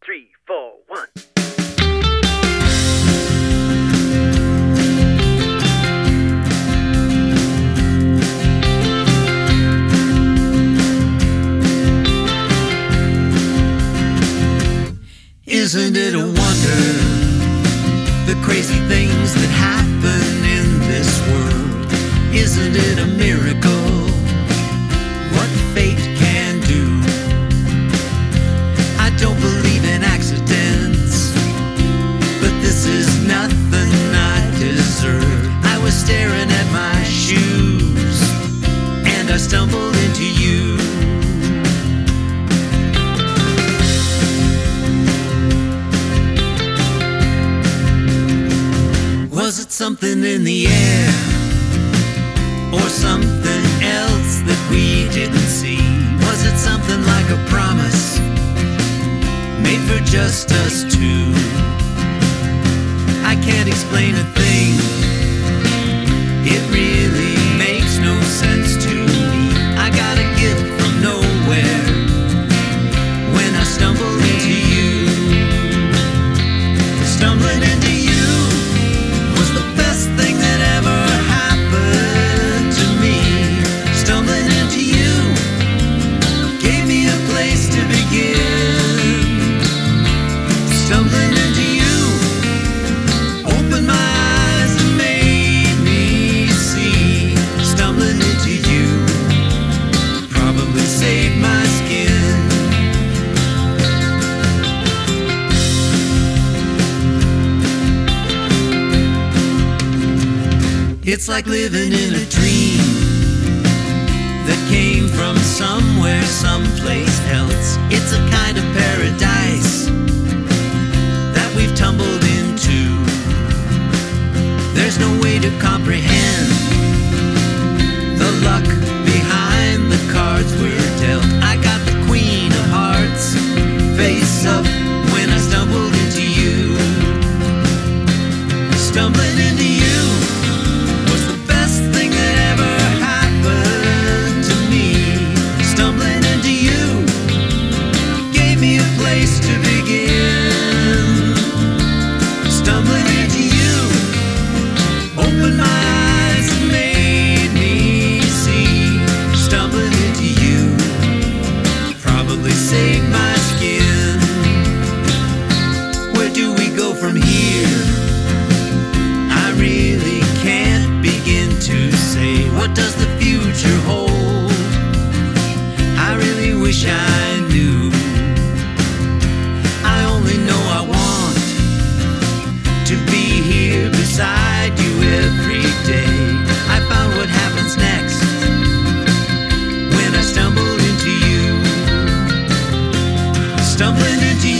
3, 4, 1. Isn't it a wonder, the crazy things that happen in this world? Isn't it a miracle, what fate can do? I don't believe in accidents, but this is nothing I deserve. I was staring at my shoes, and I stumbled into you. Was it something in the air, or something else that we didn't see? Was it something like a promise, made for just us two? I can't explain a thing, it really makes no sense to me. I got a gift from nowhere when I stumbled into you. Stumbling into you was the best thing that ever happened to me. Stumbling into you gave me a place to begin. Stumbling into you opened my eyes and made me see. Stumbling into you probably saved my skin. It's like living in a dream that came from somewhere, someplace else. It's a kind of paradise that we've tumbled into. There's no way to comprehend the luck behind the cards we're dealt. I got the Queen of Hearts face up when I stumbled into you. Stumbling into you was the best thing that ever happened to me. Stumbling into you gave me a place to begin. Stumbling into you opened my eyes and made me see. Stumbling into you probably saved my skin. Where do we go from here? I really can't begin to say. What does the future hold? I really wish I knew. I only know I want to be here beside you every day. I found what happens next when I stumble into you. Stumbling into you